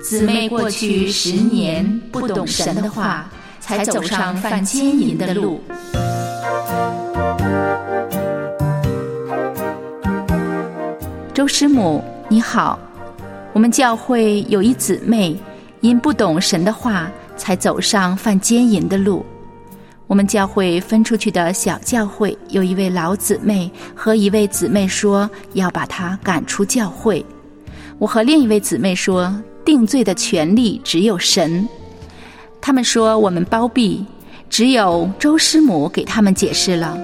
姊妹过去10年不懂神的话，才走上犯奸淫的路。周师母你好，我们教会有一姊妹因不懂神的话，才走上犯奸淫的路。我们教会分出去的小教会有一位老姊妹和一位姊妹说要把她赶出教会。我和另一位姊妹说，定罪的权利只有神。他们说我们包庇，只有周师母给他们解释了。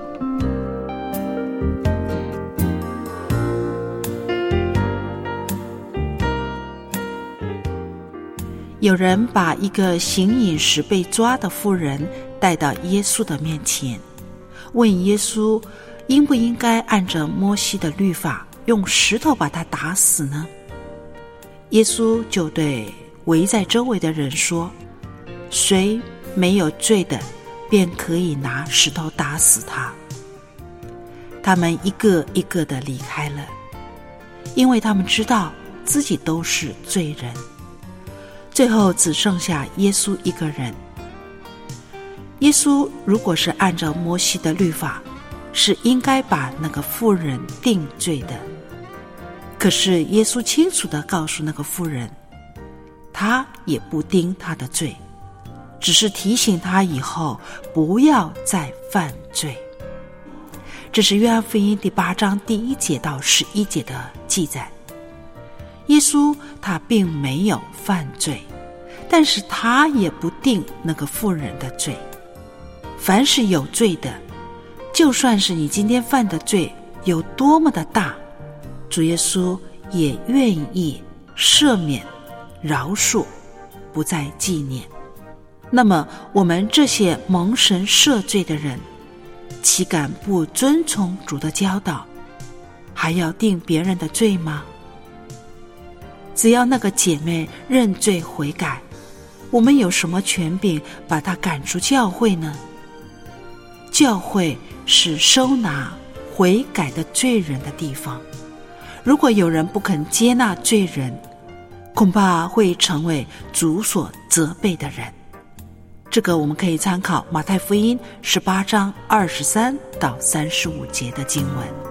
有人把一个行淫时被抓的妇人带到耶稣的面前，问耶稣应不应该按照摩西的律法用石头把他打死呢？耶稣就对围在周围的人说，谁没有罪的，便可以拿石头打死他。他们一个一个地离开了，因为他们知道自己都是罪人。最后只剩下耶稣一个人。耶稣如果是按照摩西的律法，是应该把那个妇人定罪的。可是耶稣清楚地告诉那个妇人，他也不定他的罪，只是提醒他以后不要再犯罪。这是约翰福音第8章第1节到11节的记载。耶稣他并没有犯罪，但是他也不定那个妇人的罪。凡是有罪的，就算是你今天犯的罪有多么的大，主耶稣也愿意赦免、饶恕，不再纪念。那么我们这些蒙神赦罪的人，岂敢不遵从主的教导，还要定别人的罪吗？只要那个姐妹认罪悔改，我们有什么权柄把她赶出教会呢？教会是收纳悔改的罪人的地方。如果有人不肯接纳罪人，恐怕会成为主所责备的人。这个我们可以参考马太福音18章23到35节的经文。